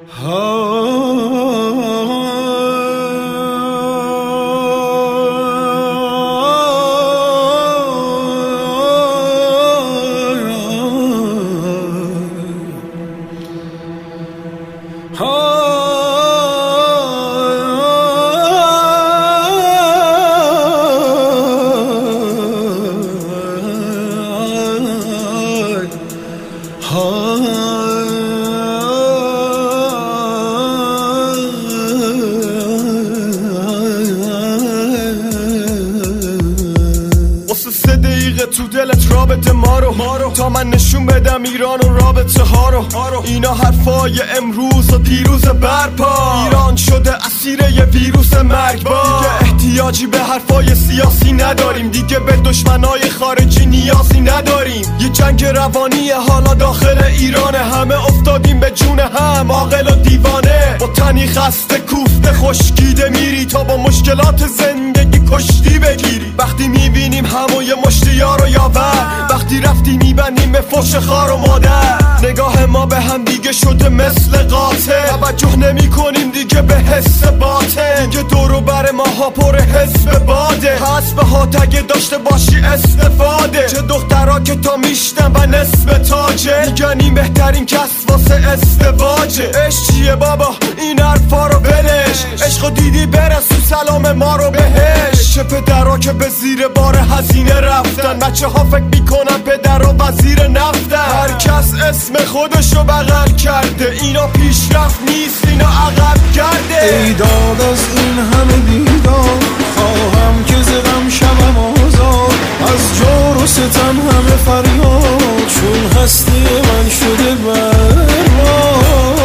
واسه 3 دقیقه تو دلت رابطه ما رو تا من نشون بدم ایران و رابطه ها رو. اینا حرفای امروز و دیروز برپا. ایران شده اسیر یه ویروس مرگبار. دیگه احتیاجی به حرفای سیاسی نداریم، دیگه به دشمنای خارجی نیازی نداریم. یه جنگ روانی حالا داخل ایرانه، همه افتادیم به جون هم، عاقل و دیوانه. با تنی خسته کوفته خشکیده میری تا با مشکلات زندگی کشتی بگیری. وقتی میبینیم همو یه مشتی یار و یاور، وقتی رفتی میبندیم به فحش خار و مادر. نگاه ما به هم دیگه شده مثل قاطع، توجه نمی کنیم دیگه به حس باطن. دیگه دورو بر ماها پر حزب باده، حسب ها تگه داشته باشی استفاده. چه دخترها که تا میشتن و نصف تاجه، میگن این بهترین کس واسه ازدواجه. عشق چیه بابا این حرفا رو ولش، عشقو دیدی برسون سلام ما رو بهش. چه پدرها که به زیر بار هزینه رفتن، بچه ها فکر میکنن پدر و وزیر نفتن. هر کس اسم خودشو بغل کرده، اینا پیشرفت نیست اینا عقب کرده. ای داد از این همه بیدار، خواهم که ز غم شوم آزاد. از جور و ستم همه فریاد، چون هستی من شده برباد.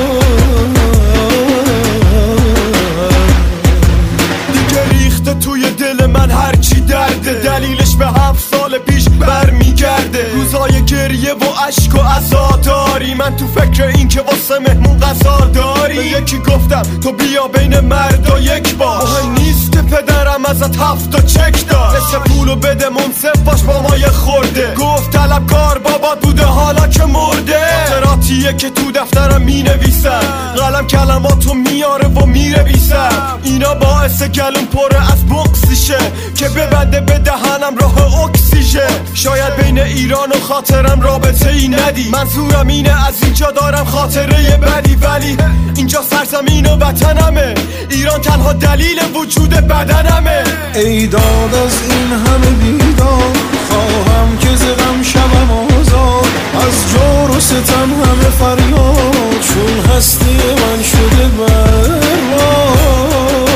دیگه ریخته توی دل من هرچی درده، دلیلش به 7 سال پیش برمیگرده. روزای گریه و عشق و عزاداری، من تو فکر این که واسه مهمون غذا داری. به یکی گفتم تو بیا بین مردا یک باش، مهم نیست که پدرم ازت 7 چک داد. نصف پولو بده منصف باش با ما یه خورده. گفت طلبکار بابات بوده حالا که مرده. خاطراتیه که تو دفترم می نویسم، قلم کلماتو میاره و میره بیسم. اینا باعث گلوم پره از بغضشه که ببنده به دهنم راه اکسیژن. شاید بین ایران و خاطرم رابطه ای ندی، منظورم اینه از اینجا دارم خاطره بدی. ولی اینجا سرزمین و وطنمه، ایران تنها دلیل وجود بدنمه. ای داد از این همه بیدار، خواهم که ز غم شوم آزاد. از جور و ستم همه فریاد، چون هستی من شده برباد.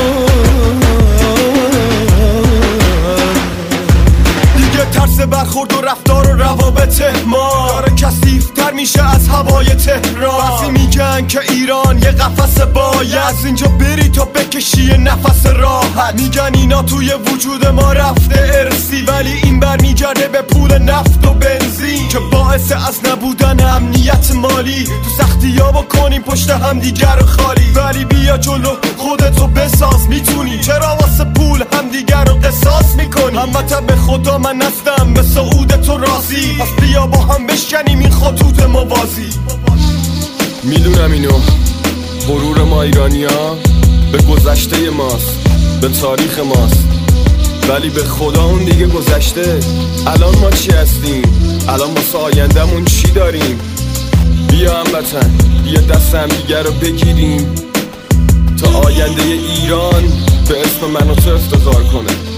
ترس برخورد و رفتار و روابط ما داره کثیف‌تر میشه از هوای تهران. بعضی میگن که ایران یه قفس باید، از اینجا بری تا بکشی یه نفس راحت. میگن اینا توی وجود ما رفته ارسی، ولی این برمیگرده به پول نفت و بنزین که باعث از نبودن امنیت مالی. تو سختی‌ها بکنیم پشت هم دیگر خالی، ولی بیا جلو خودتو بساز. میتونی چرا واسه پول هم دیگر رو قصاص میکنی؟ هموطن به خدا من نستم به سعود تو راضی، پس بیا با هم بشکنیم این خطوط موازی. میدونم اینو غرور ما ایرانی‌ها به گذشته ماست، به تاریخ ماست، ولی به خدا اون دیگه گذشته. الان ما چی هستیم؟ الان واسه آینده‌مون چی داریم؟ بیا هموطن بیا دست هم دیگه رو بگیریم تا آینده ایران به اسم من و تو افتخار کنه.